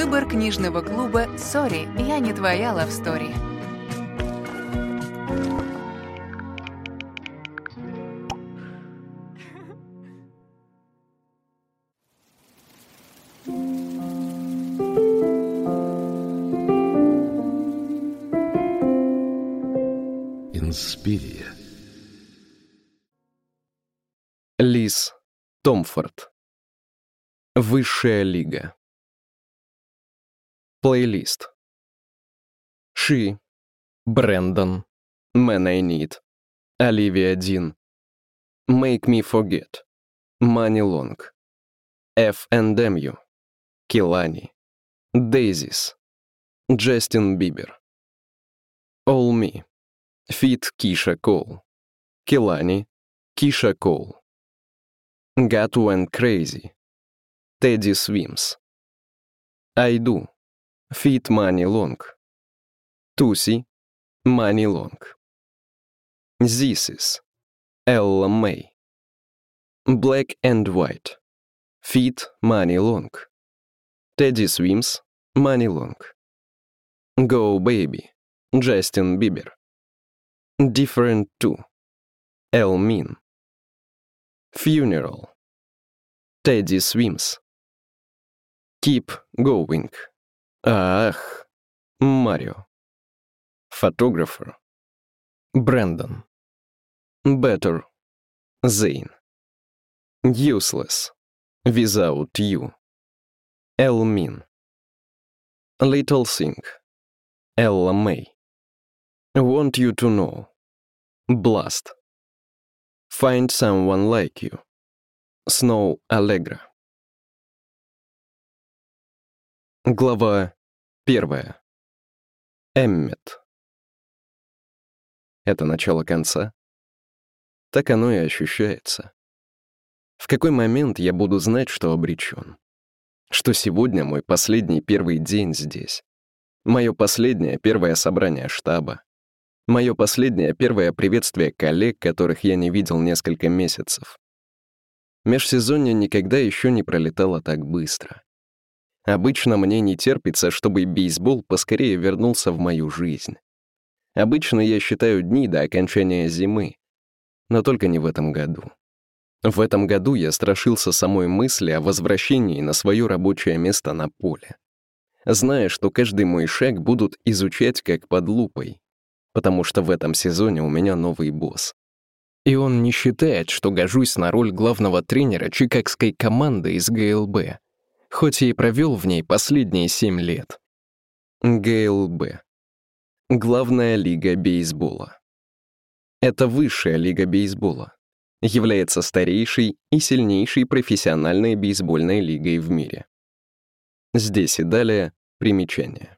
Выбор книжного клуба «Сори, я не твоя лавстори». Инспирия. Лиз Томфорд. Высшая лига. Плейлист. Ши, Брэндон, Man I Need, Оливия Дин, Make Me Forget, Money Long, F&MU, Kehlani, Daisies, Джастин Бибер. All Me, Feat. Киша Кол, Kehlani, Киша Кол. Got Went Crazy, Teddy Swims. I Do, Feat. Money Long, Туси, Money Long. This Is, Ella May. Black and White, Feat. Money Long, Teddy Swims, Money Long. Go Baby, Джастин Бибер. Different Too, Elle Min. Funeral, Teddy Swims. Keep Going, Ах, Марио. Photographer, Брэндон. Better, Зейн. Useless, Without You, Elle Min. Little Thing, Ella May. Want You to Know, Blast. Find Someone Like You, Snow Allegra. Глава 1. Эммет. Это начало конца? Так оно и ощущается. В какой момент я буду знать, что обречен? Что сегодня мой последний первый день здесь? Мое последнее первое собрание штаба? Мое последнее первое приветствие коллег, которых я не видел несколько месяцев? Межсезонье никогда еще не пролетало так быстро. Обычно мне не терпится, чтобы бейсбол поскорее вернулся в мою жизнь. Обычно я считаю дни до окончания зимы, но только не в этом году. В этом году я страшился самой мысли о возвращении на свое рабочее место на поле, зная, что каждый мой шаг будут изучать как под лупой, потому что в этом сезоне у меня новый босс. И он не считает, что гожусь на роль главного тренера чикагской команды из ГЛБ, хоть я и провел в ней последние 7 лет. ГЛБ. Главная лига бейсбола. Это высшая лига бейсбола. Является старейшей и сильнейшей профессиональной бейсбольной лигой в мире. Здесь и далее примечание.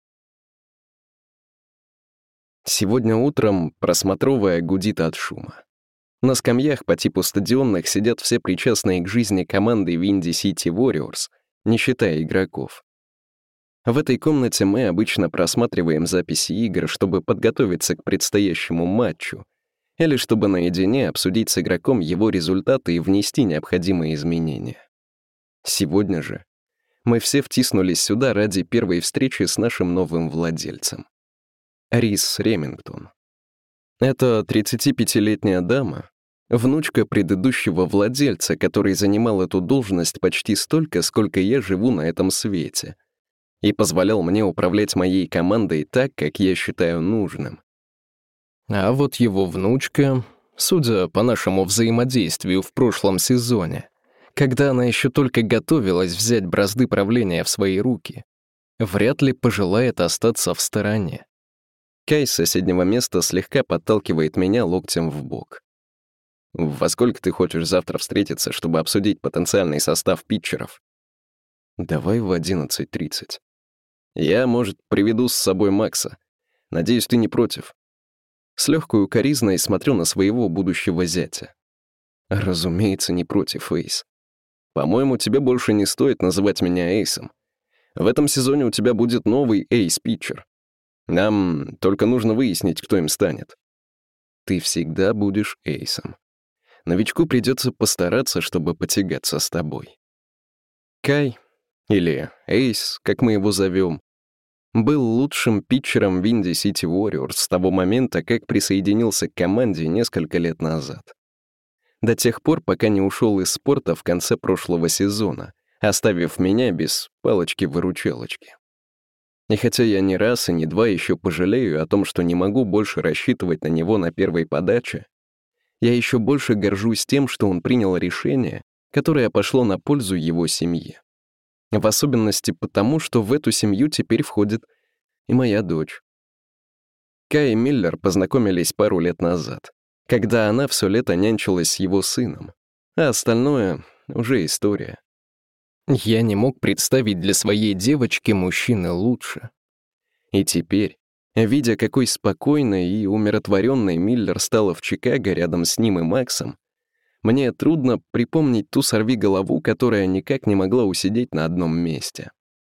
Сегодня утром просмотровая гудит от шума. На скамьях по типу стадионных сидят все причастные к жизни команды Windy City Warriors, не считая игроков. В этой комнате мы обычно просматриваем записи игр, чтобы подготовиться к предстоящему матчу, или чтобы наедине обсудить с игроком его результаты и внести необходимые изменения. Сегодня же мы все втиснулись сюда ради первой встречи с нашим новым владельцем. Рис Ремингтон. Это 35-летняя дама, внучка предыдущего владельца, который занимал эту должность почти столько, сколько я живу на этом свете, и позволял мне управлять моей командой так, как я считаю нужным. А вот его внучка, судя по нашему взаимодействию в прошлом сезоне, когда она еще только готовилась взять бразды правления в свои руки, вряд ли пожелает остаться в стороне. Кай с соседнего места слегка подталкивает меня локтем в бок. «Во сколько ты хочешь завтра встретиться, чтобы обсудить потенциальный состав питчеров?» «Давай в 11:30. Я, может, приведу с собой Макса. Надеюсь, ты не против?» С легкой укоризной смотрю на своего будущего зятя. «Разумеется, не против, Эйс. По-моему, тебе больше не стоит называть меня Эйсом. В этом сезоне у тебя будет новый Эйс-питчер. Нам только нужно выяснить, кто им станет. Ты всегда будешь Эйсом. Новичку придется постараться, чтобы потягаться с тобой». Кай или Эйс, как мы его зовем, был лучшим питчером Windy City Warriors с того момента, как присоединился к команде несколько лет назад. До тех пор, пока не ушел из спорта в конце прошлого сезона, оставив меня без палочки-выручалочки. И хотя я не раз и не два еще пожалею о том, что не могу больше рассчитывать на него на первой подаче, я еще больше горжусь тем, что он принял решение, которое пошло на пользу его семье. В особенности потому, что в эту семью теперь входит и моя дочь. Кай и Миллер познакомились пару лет назад, когда она все лето нянчилась с его сыном, а остальное уже история. Я не мог представить для своей девочки мужчины лучше. И теперь, видя, какой спокойной и умиротворенной Миллер стала в Чикаго рядом с ним и Максом, мне трудно припомнить ту сорвиголову, которая никак не могла усидеть на одном месте.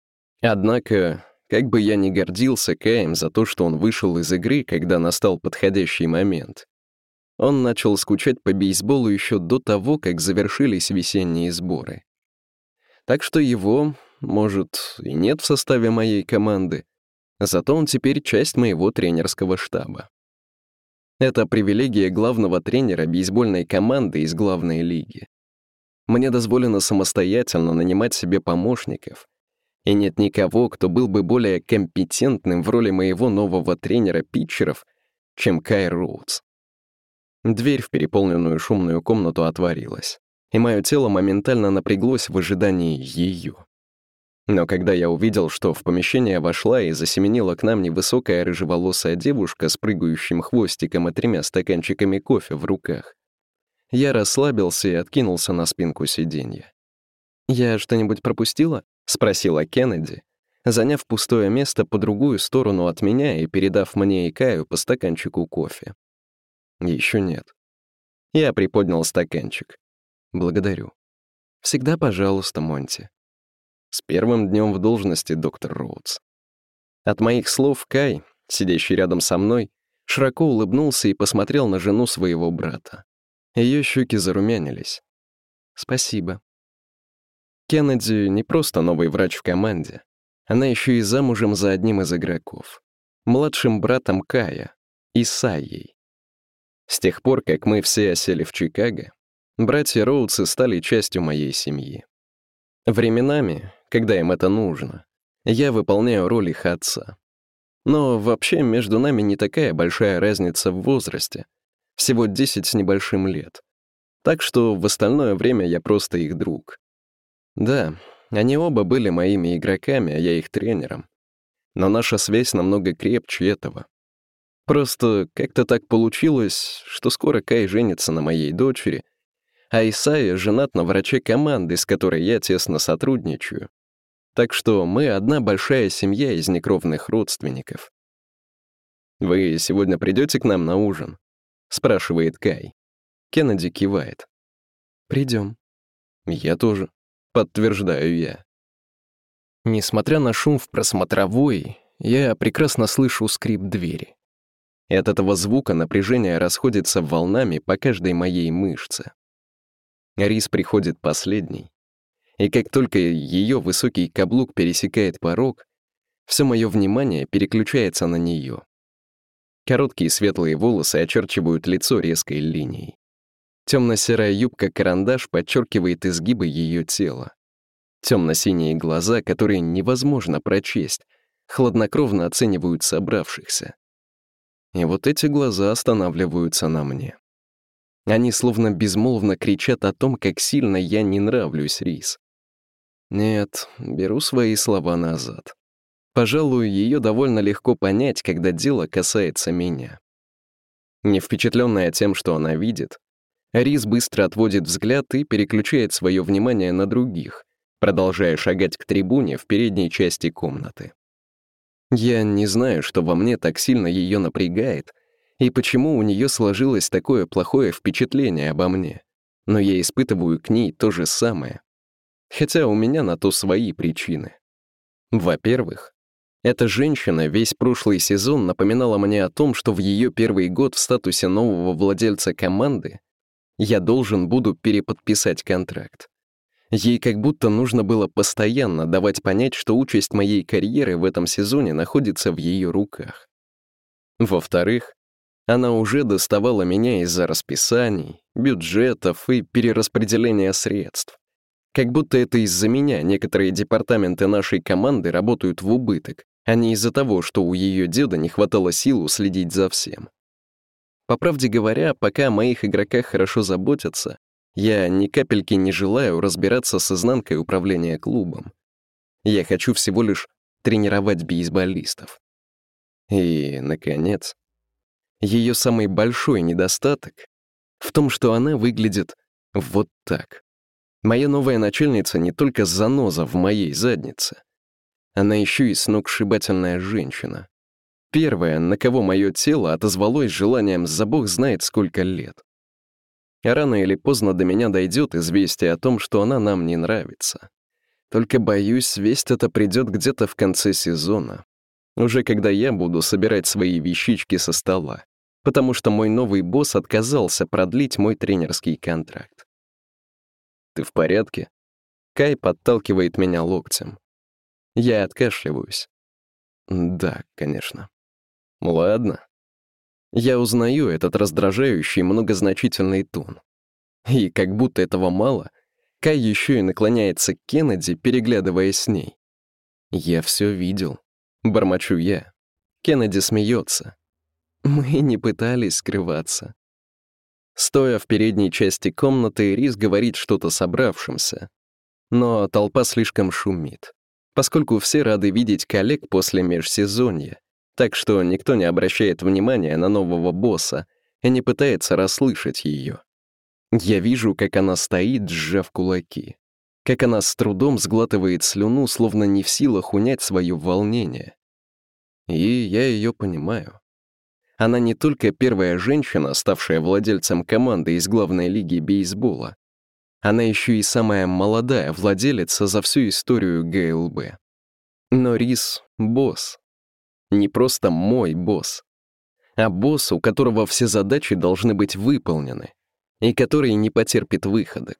Однако, как бы я ни гордился Каем за то, что он вышел из игры, когда настал подходящий момент, он начал скучать по бейсболу еще до того, как завершились весенние сборы. Так что его, может, и нет в составе моей команды, зато он теперь часть моего тренерского штаба. Это привилегия главного тренера бейсбольной команды из главной лиги. Мне дозволено самостоятельно нанимать себе помощников, и нет никого, кто был бы более компетентным в роли моего нового тренера питчеров, чем Кай Роудс. Дверь в переполненную шумную комнату отворилась, и мое тело моментально напряглось в ожидании ее. Но когда я увидел, что в помещение вошла и засеменила к нам невысокая рыжеволосая девушка с прыгающим хвостиком и 3 стаканчиками кофе в руках, я расслабился и откинулся на спинку сиденья. «Я что-нибудь пропустила?» — спросила Кеннеди, заняв пустое место по другую сторону от меня и передав мне и Каю по стаканчику кофе. Еще нет. Я приподнял стаканчик. «Благодарю. Всегда пожалуйста, Монти». «С первым днем в должности, доктор Роудс». От моих слов Кай, сидящий рядом со мной, широко улыбнулся и посмотрел на жену своего брата. Ее щеки зарумянились. «Спасибо». Кеннеди не просто новый врач в команде. Она еще и замужем за одним из игроков. Младшим братом Кая, Исайей. С тех пор, как мы все осели в Чикаго, братья Роудсы стали частью моей семьи. Временами, когда им это нужно, я выполняю роль их отца. Но вообще между нами не такая большая разница в возрасте, всего 10 с небольшим лет. Так что в остальное время я просто их друг. Да, они оба были моими игроками, а я их тренером. Но наша связь намного крепче этого. Просто как-то так получилось, что скоро Кай женится на моей дочери, а Исайя женат на враче команды, с которой я тесно сотрудничаю. Так что мы одна большая семья из некровных родственников. «Вы сегодня придете к нам на ужин?» — спрашивает Кай. Кеннеди кивает. «Придем». «Я тоже», — подтверждаю я. Несмотря на шум в просмотровой, я прекрасно слышу скрип двери. И от этого звука напряжение расходится волнами по каждой моей мышце. Рис приходит последний, и как только ее высокий каблук пересекает порог, все мое внимание переключается на нее. Короткие светлые волосы очерчивают лицо резкой линией. Темно-серая юбка-карандаш подчеркивает изгибы ее тела. Темно-синие глаза, которые невозможно прочесть, хладнокровно оценивают собравшихся. И вот эти глаза останавливаются на мне. Они словно безмолвно кричат о том, как сильно я не нравлюсь Рис. Нет, беру свои слова назад. Пожалуй, ее довольно легко понять, когда дело касается меня. Не впечатленная тем, что она видит, Рис быстро отводит взгляд и переключает свое внимание на других, продолжая шагать к трибуне в передней части комнаты. Я не знаю, что во мне так сильно ее напрягает, и почему у нее сложилось такое плохое впечатление обо мне, но я испытываю к ней то же самое. Хотя у меня на то свои причины. Во-первых, эта женщина весь прошлый сезон напоминала мне о том, что в ее первый год в статусе нового владельца команды я должен буду переподписать контракт. Ей как будто нужно было постоянно давать понять, что участь моей карьеры в этом сезоне находится в ее руках. Во-вторых, она уже доставала меня из-за расписаний, бюджетов и перераспределения средств. Как будто это из-за меня некоторые департаменты нашей команды работают в убыток, а не из-за того, что у ее деда не хватало сил уследить за всем. По правде говоря, пока о моих игроках хорошо заботятся, я ни капельки не желаю разбираться с изнанкой управления клубом. Я хочу всего лишь тренировать бейсболистов. И, наконец, ее самый большой недостаток в том, что она выглядит вот так. Моя новая начальница не только заноза в моей заднице. Она еще и сногсшибательная женщина. Первая, на кого мое тело отозвалось желанием за бог знает сколько лет. Рано или поздно до меня дойдет известие о том, что она нам не нравится. Только, боюсь, весть эта придет где-то в конце сезона, уже когда я буду собирать свои вещички со стола, потому что мой новый босс отказался продлить мой тренерский контракт. «Ты в порядке?» Кай подталкивает меня локтем. Я откашливаюсь. Да, конечно. Ладно. Я узнаю этот раздражающий многозначительный тон. И как будто этого мало, Кай еще и наклоняется к Кеннеди, переглядываясь с ней. «Я все видел», — бормочу я. Кеннеди смеется. Мы не пытались скрываться. Стоя в передней части комнаты, Рис говорит что-то собравшимся. Но толпа слишком шумит, поскольку все рады видеть коллег после межсезонья, так что никто не обращает внимания на нового босса и не пытается расслышать ее. Я вижу, как она стоит, сжав кулаки, как она с трудом сглатывает слюну, словно не в силах унять свое волнение. И я ее понимаю. Она не только первая женщина, ставшая владельцем команды из главной лиги бейсбола, она еще и самая молодая владелица за всю историю ГЛБ. Но Рис — босс. Не просто мой босс, а босс, у которого все задачи должны быть выполнены, и который не потерпит выходок.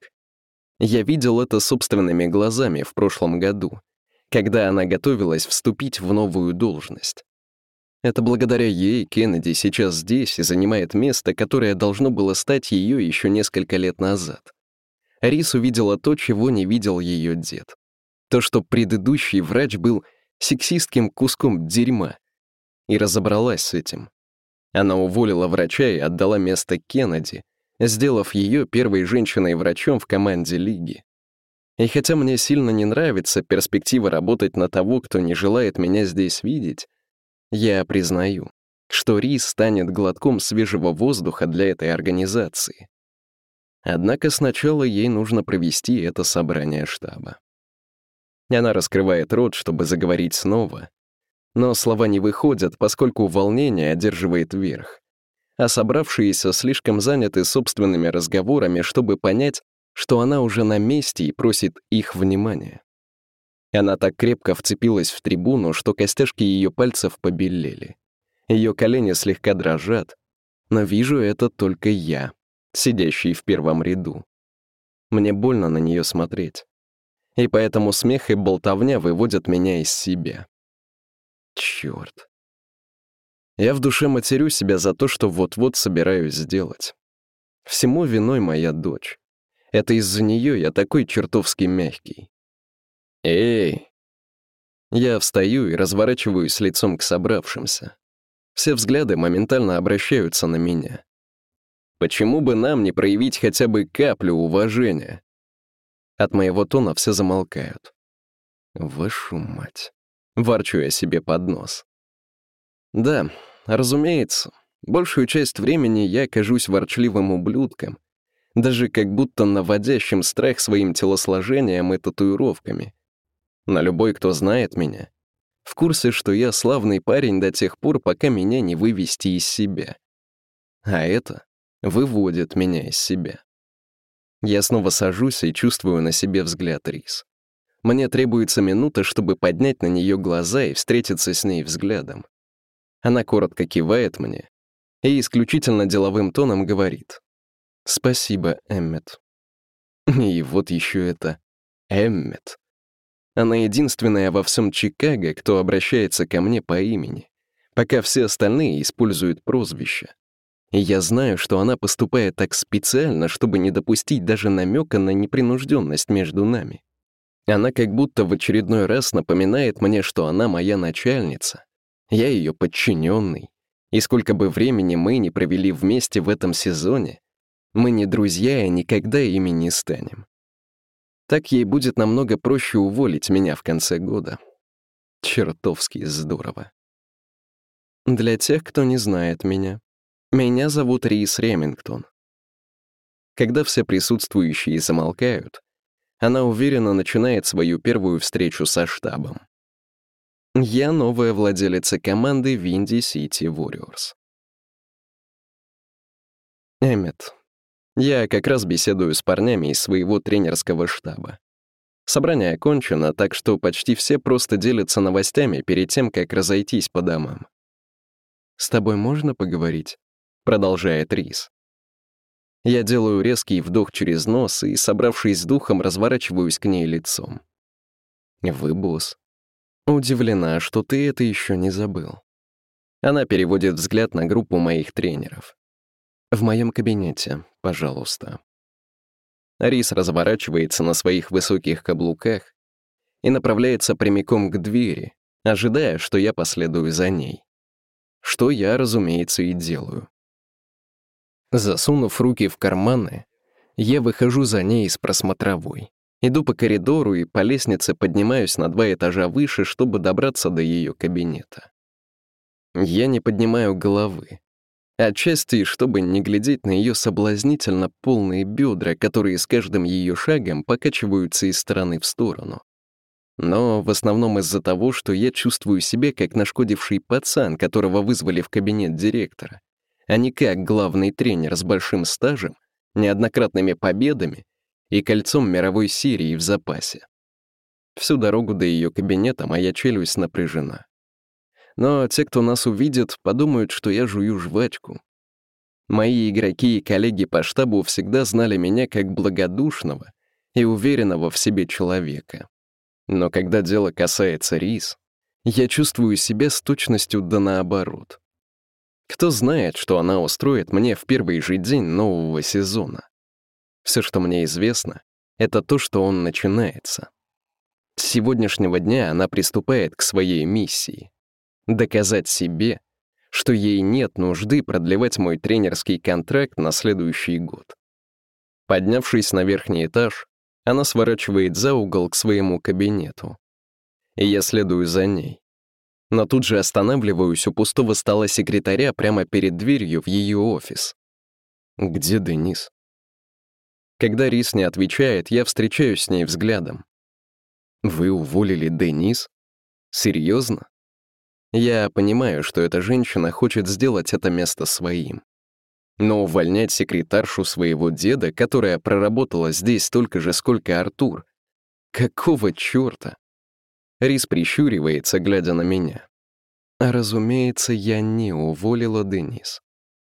Я видел это собственными глазами в прошлом году, когда она готовилась вступить в новую должность. Это благодаря ей Кеннеди сейчас здесь и занимает место, которое должно было стать ее еще несколько лет назад. Рис увидела то, чего не видел ее дед. То, что предыдущий врач был сексистским куском дерьма, и разобралась с этим. Она уволила врача и отдала место Кеннеди, сделав ее первой женщиной-врачом в команде лиги. И хотя мне сильно не нравится перспектива работать на того, кто не желает меня здесь видеть, я признаю, что Рис станет глотком свежего воздуха для этой организации. Однако сначала ей нужно провести это собрание штаба. Она раскрывает рот, чтобы заговорить снова, но слова не выходят, поскольку волнение одерживает верх, а собравшиеся слишком заняты собственными разговорами, чтобы понять, что она уже на месте и просит их внимания. Она так крепко вцепилась в трибуну, что костяшки ее пальцев побелели. Ее колени слегка дрожат, но вижу это только я, сидящий в первом ряду. Мне больно на нее смотреть, и поэтому смех и болтовня выводят меня из себя. Черт. Я в душе матерю себя за то, что вот-вот собираюсь сделать. Всему виной моя дочь. Это из-за нее я такой чертовски мягкий. Эй! Я встаю и разворачиваюсь лицом к собравшимся. Все взгляды моментально обращаются на меня. Почему бы нам не проявить хотя бы каплю уважения? От моего тона все замолкают. Вашу мать. Ворчу я себе под нос. Да, разумеется, большую часть времени я кажусь ворчливым ублюдком, даже как будто наводящим страх своим телосложением и татуировками. Но любой, кто знает меня, в курсе, что я славный парень до тех пор, пока меня не вывести из себя. А это выводит меня из себя. Я снова сажусь и чувствую на себе взгляд Рис. Мне требуется минута, чтобы поднять на нее глаза и встретиться с ней взглядом. Она коротко кивает мне и исключительно деловым тоном говорит: «Спасибо, Эммет». И вот еще это Эммет. Она единственная во всем Чикаго, кто обращается ко мне по имени, пока все остальные используют прозвища. И я знаю, что она поступает так специально, чтобы не допустить даже намека на непринужденность между нами. Она как будто в очередной раз напоминает мне, что она моя начальница, я ее подчиненный, и сколько бы времени мы ни провели вместе в этом сезоне, мы не друзья и никогда ими не станем. Так ей будет намного проще уволить меня в конце года. Чертовски здорово. Для тех, кто не знает меня, меня зовут Рис Ремингтон. Когда все присутствующие замолкают, она уверенно начинает свою первую встречу со штабом. Я новая владелица команды Windy City Warriors. Эммет. Я как раз беседую с парнями из своего тренерского штаба. Собрание окончено, так что почти все просто делятся новостями перед тем, как разойтись по домам. «С тобой можно поговорить?» — продолжает Рис. Я делаю резкий вдох через нос и, собравшись с духом, разворачиваюсь к ней лицом. «Вы босс. Удивлена, что ты это еще не забыл». Она переводит взгляд на группу моих тренеров. «В моем кабинете, пожалуйста». Рис разворачивается на своих высоких каблуках и направляется прямиком к двери, ожидая, что я последую за ней. Что я, разумеется, и делаю. Засунув руки в карманы, я выхожу за ней из просмотровой, иду по коридору и по лестнице поднимаюсь на 2 этажа выше, чтобы добраться до ее кабинета. Я не поднимаю головы. Отчасти, чтобы не глядеть на ее соблазнительно полные бедра, которые с каждым ее шагом покачиваются из стороны в сторону. Но в основном из-за того, что я чувствую себя как нашкодивший пацан, которого вызвали в кабинет директора, а не как главный тренер с большим стажем, неоднократными победами и кольцом мировой серии в запасе. Всю дорогу до ее кабинета моя челюсть напряжена. Но те, кто нас увидит, подумают, что я жую жвачку. Мои игроки и коллеги по штабу всегда знали меня как благодушного и уверенного в себе человека. Но когда дело касается Рис, я чувствую себя с точностью да наоборот. Кто знает, что она устроит мне в первый же день нового сезона? Все, что мне известно, это то, что он начинается. С сегодняшнего дня она приступает к своей миссии. Доказать себе, что ей нет нужды продлевать мой тренерский контракт на следующий год. Поднявшись на верхний этаж, она сворачивает за угол к своему кабинету. И я следую за ней. Но тут же останавливаюсь у пустого стола секретаря прямо перед дверью в ее офис. Где Денис? Когда Рис не отвечает, я встречаюсь с ней взглядом. Вы уволили Денис? Серьезно? Я понимаю, что эта женщина хочет сделать это место своим. Но увольнять секретаршу своего деда, которая проработала здесь столько же, сколько Артур, какого черта? Рис прищуривается, глядя на меня. А разумеется, я не уволила Денис.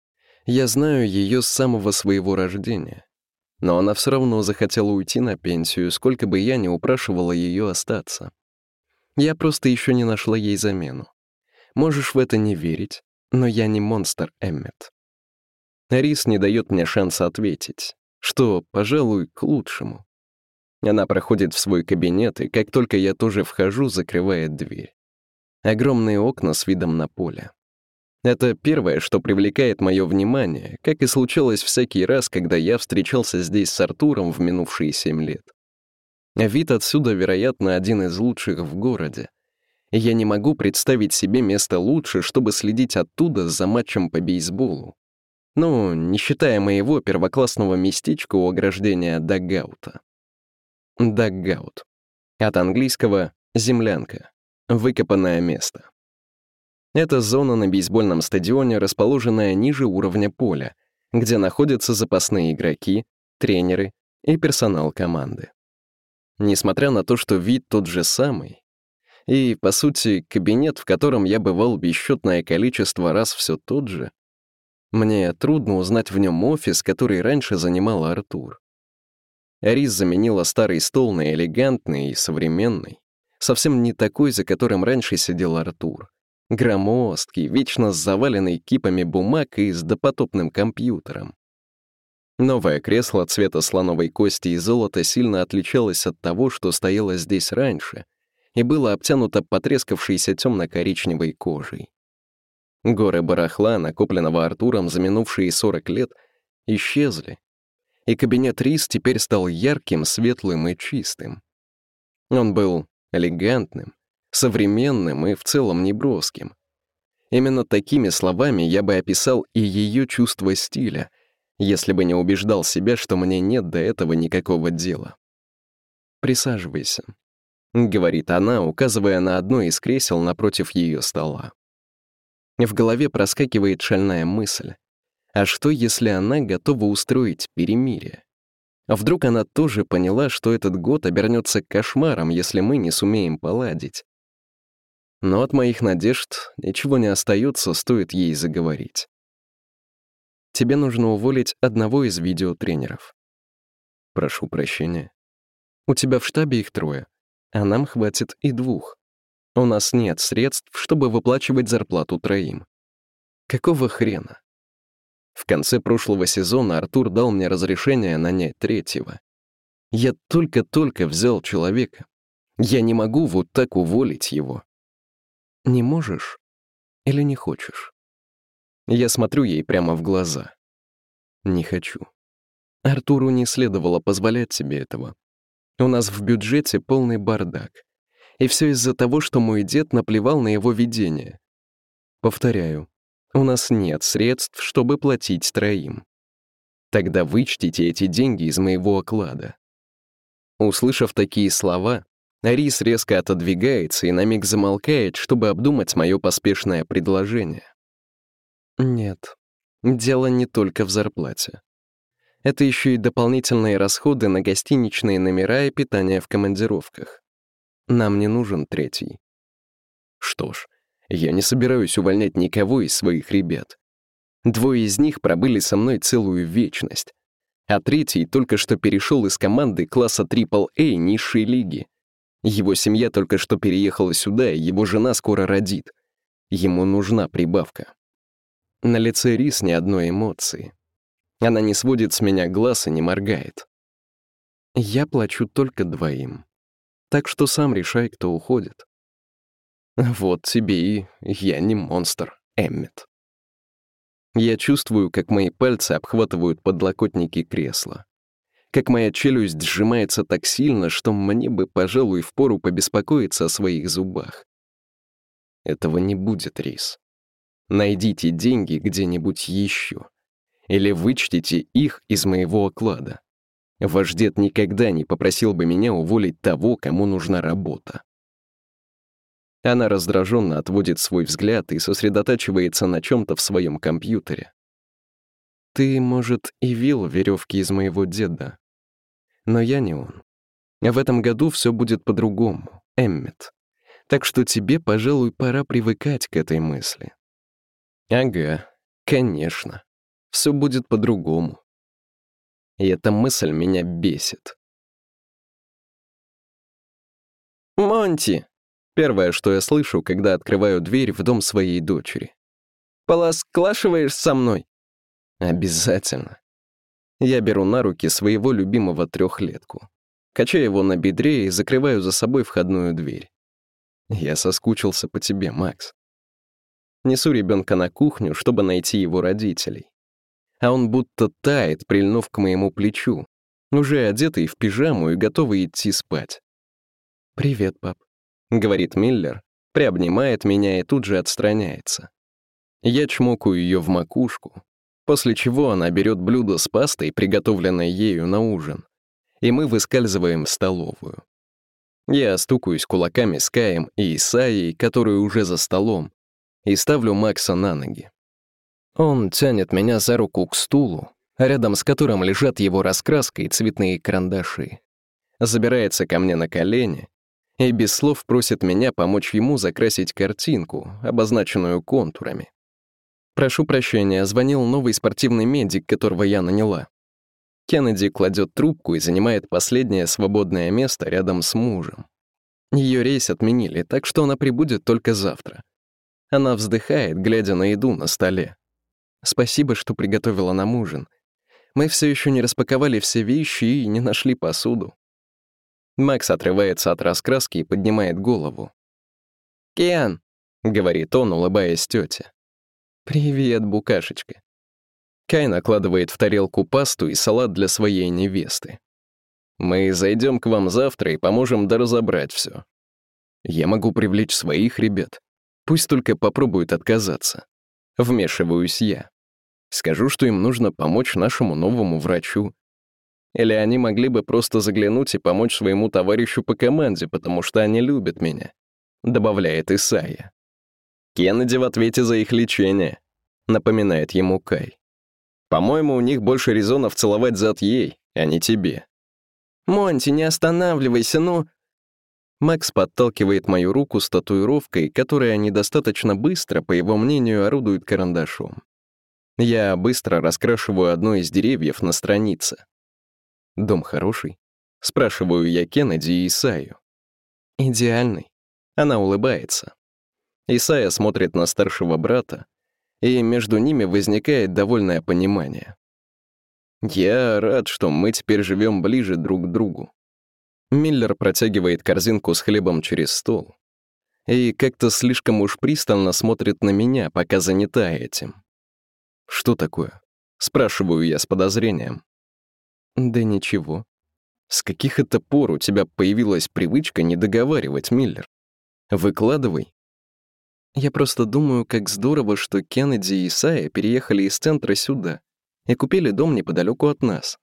Я знаю ее с самого своего рождения. Но она все равно захотела уйти на пенсию, сколько бы я ни упрашивала ее остаться. Я просто еще не нашла ей замену. Можешь в это не верить, но я не монстр, Эммет. Рис не дает мне шанса ответить, что, пожалуй, к лучшему. Она проходит в свой кабинет, и как только я тоже вхожу, закрывает дверь. Огромные окна с видом на поле. Это первое, что привлекает мое внимание, как и случалось всякий раз, когда я встречался здесь с Артуром в минувшие 7 лет. Вид отсюда, вероятно, один из лучших в городе. И я не могу представить себе место лучше, чтобы следить оттуда за матчем по бейсболу. Ну, не считая моего первоклассного местечка у ограждения даггаута. Даггаут. От английского «землянка», выкопанное место. Это зона на бейсбольном стадионе, расположенная ниже уровня поля, где находятся запасные игроки, тренеры и персонал команды. Несмотря на то, что вид тот же самый, и, по сути, кабинет, в котором я бывал бесчетное количество раз, все тот же, мне трудно узнать в нем офис, который раньше занимал Артур. Рис заменила старый стол на элегантный и современный, совсем не такой, за которым раньше сидел Артур. Громоздкий, вечно заваленный кипами бумаг и с допотопным компьютером. Новое кресло цвета слоновой кости и золота сильно отличалось от того, что стояло здесь раньше, и было обтянуто потрескавшейся темно-коричневой кожей. Горы барахла, накопленного Артуром за минувшие 40 лет, исчезли, и кабинет Рис теперь стал ярким, светлым и чистым. Он был элегантным, современным и в целом неброским. Именно такими словами я бы описал и ее чувство стиля, если бы не убеждал себя, что мне нет до этого никакого дела. «Присаживайся», — говорит она, указывая на одно из кресел напротив ее стола. В голове проскакивает шальная мысль. А что, если она готова устроить перемирие? А вдруг она тоже поняла, что этот год обернется кошмаром, если мы не сумеем поладить? Но от моих надежд ничего не остается, стоит ей заговорить. Тебе нужно уволить одного из видеотренеров. Прошу прощения. У тебя в штабе их 3, а нам хватит и 2. У нас нет средств, чтобы выплачивать зарплату 3. Какого хрена? В конце прошлого сезона Артур дал мне разрешение нанять 3. Я только-только взял человека. Я не могу вот так уволить его. Не можешь или не хочешь? Я смотрю ей прямо в глаза. Не хочу. Артуру не следовало позволять себе этого. У нас в бюджете полный бардак. И все из-за того, что мой дед наплевал на его видение. Повторяю, у нас нет средств, чтобы платить 3. Тогда вычтите эти деньги из моего оклада. Услышав такие слова, Рис резко отодвигается и на миг замолкает, чтобы обдумать мое поспешное предложение. Нет, дело не только в зарплате. Это еще и дополнительные расходы на гостиничные номера и питание в командировках. Нам не нужен 3. Что ж, я не собираюсь увольнять никого из своих ребят. 2 из них пробыли со мной целую вечность, а 3 только что перешел из команды класса AAA низшей лиги. Его семья только что переехала сюда, и его жена скоро родит. Ему нужна прибавка. На лице Рис ни одной эмоции. Она не сводит с меня глаз и не моргает. Я плачу только 2. Так что сам решай, кто уходит. Вот тебе и я не монстр, Эммет. Я чувствую, как мои пальцы обхватывают подлокотники кресла. Как моя челюсть сжимается так сильно, что мне бы, пожалуй, впору побеспокоиться о своих зубах. Этого не будет, Рис. Найдите деньги где-нибудь еще. Или вычтите их из моего оклада. Ваш дед никогда не попросил бы меня уволить того, кому нужна работа. Она раздраженно отводит свой взгляд и сосредотачивается на чем-то в своем компьютере. Ты, может, и вил веревки из моего деда. Но я не он. В этом году все будет по-другому, Эммет. Так что тебе, пожалуй, пора привыкать к этой мысли. Ага, конечно. Все будет по-другому. И эта мысль меня бесит. «Монти!» — первое, что я слышу, когда открываю дверь в дом своей дочери. «Поласклашиваешь со мной?» «Обязательно». Я беру на руки своего любимого 3-летку, качаю его на бедре и закрываю за собой входную дверь. Я соскучился по тебе, Макс. Несу ребенка на кухню, чтобы найти его родителей. А он будто тает, прильнув к моему плечу, уже одетый в пижаму и готовый идти спать. «Привет, пап», — говорит Миллер, приобнимает меня и тут же отстраняется. Я чмокаю ее в макушку, после чего она берет блюдо с пастой, приготовленной ею на ужин, и мы выскальзываем в столовую. Я стукаюсь кулаками с Каем и Исаией, которые уже за столом, и ставлю Макса на ноги. Он тянет меня за руку к стулу, рядом с которым лежат его раскраска и цветные карандаши. Забирается ко мне на колени и без слов просит меня помочь ему закрасить картинку, обозначенную контурами. «Прошу прощения, звонил новый спортивный медик, которого я наняла». Кеннеди кладет трубку и занимает последнее свободное место рядом с мужем. Ее рейс отменили, так что она прибудет только завтра. Она вздыхает, глядя на еду на столе. Спасибо, что приготовила нам ужин. Мы все еще не распаковали все вещи и не нашли посуду. Макс отрывается от раскраски и поднимает голову. «Кен», — говорит он, улыбаясь тете. «Привет, букашечка». Кай накладывает в тарелку пасту и салат для своей невесты. «Мы зайдем к вам завтра и поможем доразобрать все. Я могу привлечь своих ребят. Пусть только попробуют отказаться. Вмешиваюсь я. Скажу, что им нужно помочь нашему новому врачу. Или они могли бы просто заглянуть и помочь своему товарищу по команде, потому что они любят меня», — добавляет Исайя. «Кеннеди в ответе за их лечение», — напоминает ему Кай. «По-моему, у них больше резонов целовать зад ей, а не тебе». «Монти, не останавливайся, ну...» Макс подталкивает мою руку с татуировкой, которая недостаточно быстро, по его мнению, орудует карандашом. Я быстро раскрашиваю одно из деревьев на странице. «Дом хороший?» — спрашиваю я Кеннеди и Исайю. «Идеальный». Она улыбается. Исайя смотрит на старшего брата, и между ними возникает довольное понимание. Я рад, что мы теперь живем ближе друг к другу. Миллер протягивает корзинку с хлебом через стол и как-то слишком уж пристально смотрит на меня, пока занята этим. «Что такое?» — спрашиваю я с подозрением. «Да ничего. С каких это пор у тебя появилась привычка не договаривать, Миллер? Выкладывай». Я просто думаю, как здорово, что Кеннеди и Исайя переехали из центра сюда и купили дом неподалеку от нас.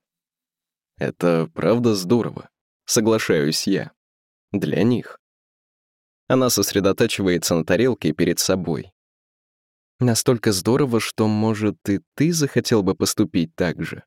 Это правда здорово, соглашаюсь я. Для них. Она сосредотачивается на тарелке перед собой. Настолько здорово, что, может, и ты захотел бы поступить так же.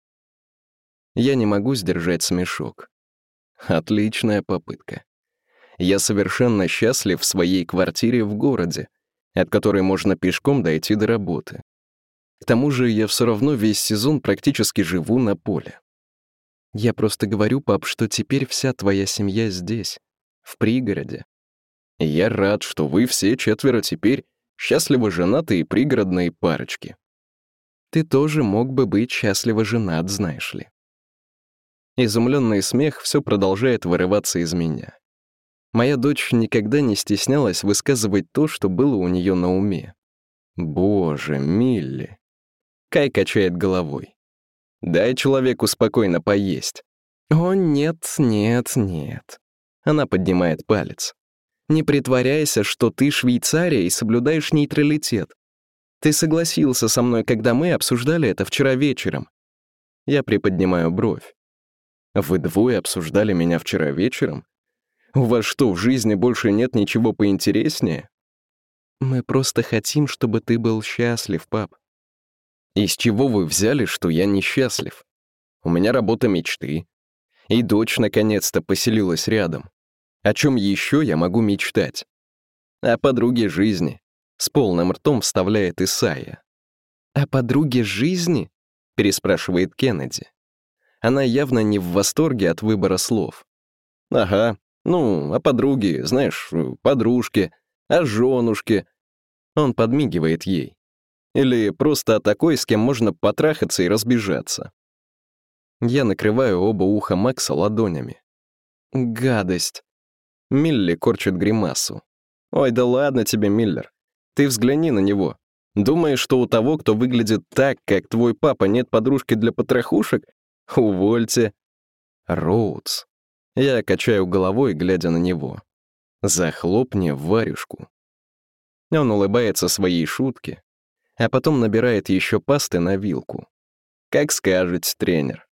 Я не могу сдержать смешок. Отличная попытка. Я совершенно счастлив в своей квартире в городе, от которой можно пешком дойти до работы. К тому же я все равно весь сезон практически живу на поле. Я просто говорю, пап, что теперь вся твоя семья здесь, в пригороде. И я рад, что вы все четверо теперь счастливо женатые пригородные парочки. Ты тоже мог бы быть счастливо женат, знаешь ли. Изумленный смех все продолжает вырываться из меня. Моя дочь никогда не стеснялась высказывать то, что было у нее на уме. Боже, Милли. Кай качает головой. Дай человеку спокойно поесть. О, нет, нет, нет. Она поднимает палец. Не притворяйся, что ты Швейцария и соблюдаешь нейтралитет. Ты согласился со мной, когда мы обсуждали это вчера вечером. Я приподнимаю бровь. Вы двое обсуждали меня вчера вечером? У вас что, в жизни больше нет ничего поинтереснее? Мы просто хотим, чтобы ты был счастлив, пап. Из чего вы взяли, что я несчастлив? У меня работа мечты. И дочь наконец-то поселилась рядом. О чем еще я могу мечтать? О подруге жизни. С полным ртом вставляет Исайя. О подруге жизни? Переспрашивает Кеннеди. Она явно не в восторге от выбора слов. Ага, о подруге, знаешь, подружке, о женушке. Он подмигивает ей. Или просто о такой, с кем можно потрахаться и разбежаться. Я накрываю оба уха Макса ладонями. Гадость. Милли корчит гримасу. Ой, да ладно тебе, Миллер. Ты взгляни на него. Думаешь, что у того, кто выглядит так, как твой папа, нет подружки для потрохушек? Увольте. Роудс. Я качаю головой, глядя на него. Захлопни варежку. Он улыбается своей шутке, а потом набирает еще пасты на вилку. Как скажете, тренер.